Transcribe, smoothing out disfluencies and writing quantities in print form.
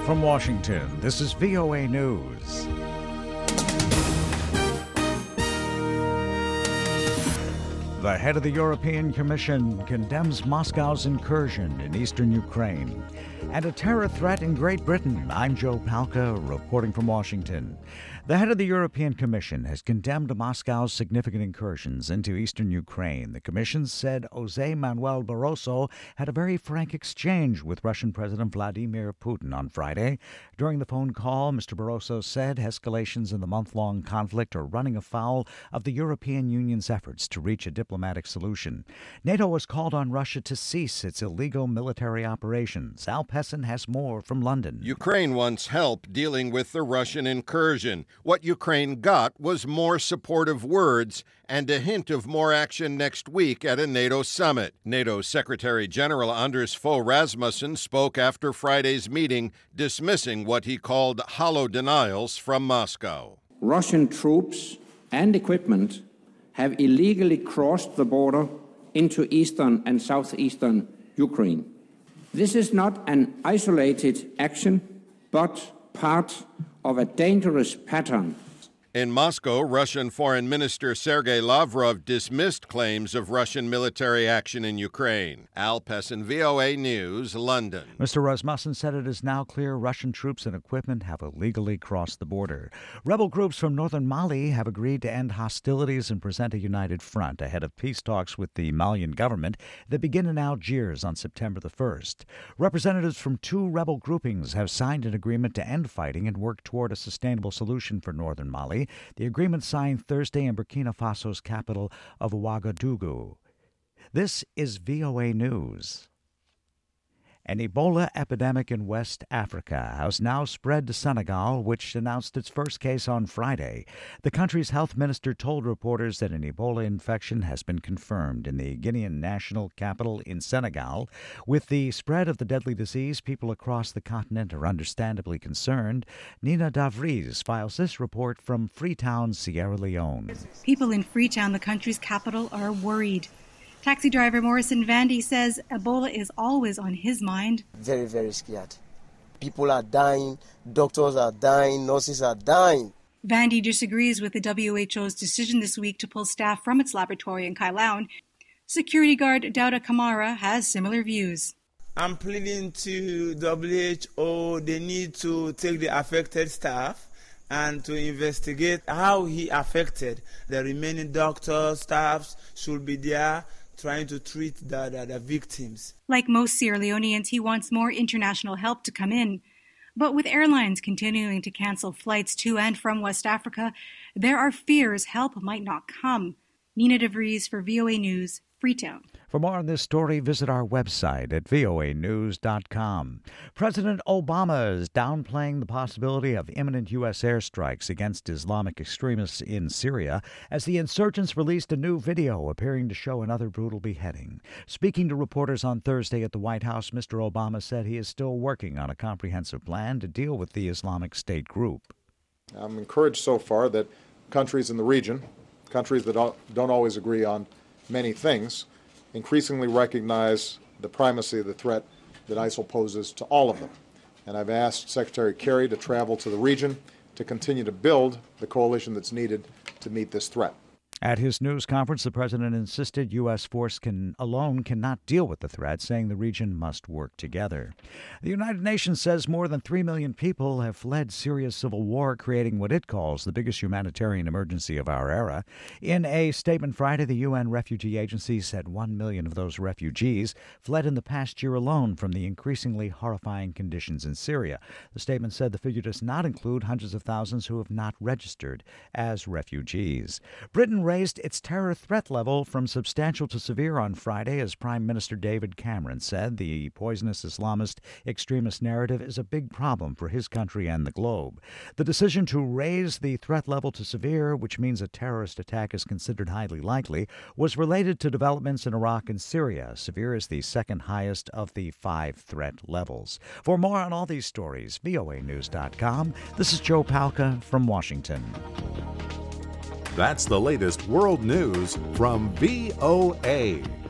From Washington, this is VOA News. The head of the European Commission condemns Moscow's incursion in eastern Ukraine and a terror threat in Great Britain. I'm Joe Palca, reporting from Washington. The head of the European Commission has condemned Moscow's significant incursions into eastern Ukraine. The Commission said José Manuel Barroso had a very frank exchange with Russian President Vladimir Putin on Friday. During the phone call, Mr. Barroso said escalations in the month-long conflict are running afoul of the European Union's efforts to reach a diplomatic solution. NATO has called on Russia to cease its illegal military operations. Al Pessin has more from London. Ukraine wants help dealing with the Russian incursion. What Ukraine got was more supportive words and a hint of more action next week at a NATO summit. NATO Secretary General Anders Fogh Rasmussen spoke after Friday's meeting, dismissing what he called hollow denials from Moscow. Russian troops and equipment have illegally crossed the border into eastern and southeastern Ukraine. This is not an isolated action, but part of a dangerous pattern. In Moscow, Russian Foreign Minister Sergei Lavrov dismissed claims of Russian military action in Ukraine. Al Pessin, VOA News, London. Mr. Rasmussen said it is now clear Russian troops and equipment have illegally crossed the border. Rebel groups from northern Mali have agreed to end hostilities and present a united front ahead of peace talks with the Malian government that begin in Algiers on September the 1st. Representatives from two rebel groupings have signed an agreement to end fighting and work toward a sustainable solution for northern Mali. The agreement signed Thursday in Burkina Faso's capital of Ouagadougou. This is VOA News. An Ebola epidemic in West Africa has now spread to Senegal, which announced its first case on Friday. The country's health minister told reporters that an Ebola infection has been confirmed in the Guinean national capital in Senegal. With the spread of the deadly disease, people across the continent are understandably concerned. Nina Davries files this report from Freetown, Sierra Leone. People in Freetown, the country's capital, are worried. Taxi driver Morrison Vandy says Ebola is always on his mind. Very, very scared. People are dying, doctors are dying, nurses are dying. Vandy disagrees with the WHO's decision this week to pull staff from its laboratory in Kailaun. Security guard Dauda Kamara has similar views. I'm pleading to WHO, they need to take the affected staff and to investigate how he affected. The remaining doctors, staffs should be there trying to treat the victims. Like most Sierra Leoneans, he wants more international help to come in. But with airlines continuing to cancel flights to and from West Africa, there are fears help might not come. Nina DeVries for VOA News, Freetown. For more on this story, visit our website at voanews.com. President Obama is downplaying the possibility of imminent U.S. airstrikes against Islamic extremists in Syria as the insurgents released a new video appearing to show another brutal beheading. Speaking to reporters on Thursday at the White House, Mr. Obama said he is still working on a comprehensive plan to deal with the Islamic State group. I'm encouraged so far that countries in the region, countries that don't always agree on many things, increasingly recognize the primacy of the threat that ISIL poses to all of them. And I've asked Secretary Kerry to travel to the region to continue to build the coalition that's needed to meet this threat. At his news conference, the president insisted U.S. force alone cannot deal with the threat, saying the region must work together. The United Nations says more than 3 million people have fled Syria's civil war, creating what it calls the biggest humanitarian emergency of our era. In a statement Friday, the UN Refugee Agency said 1 million of those refugees fled in the past year alone from the increasingly horrifying conditions in Syria. The statement said the figure does not include hundreds of thousands who have not registered as refugees. Britain raised its terror threat level from substantial to severe on Friday as Prime Minister David Cameron said the poisonous Islamist extremist narrative is a big problem for his country and the globe. The decision to raise the threat level to severe, which means a terrorist attack is considered highly likely, was related to developments in Iraq and Syria. Severe is the second highest of the 5 threat levels. For more on all these stories, voanews.com. This is Joe Palca from Washington. That's the latest world news from VOA.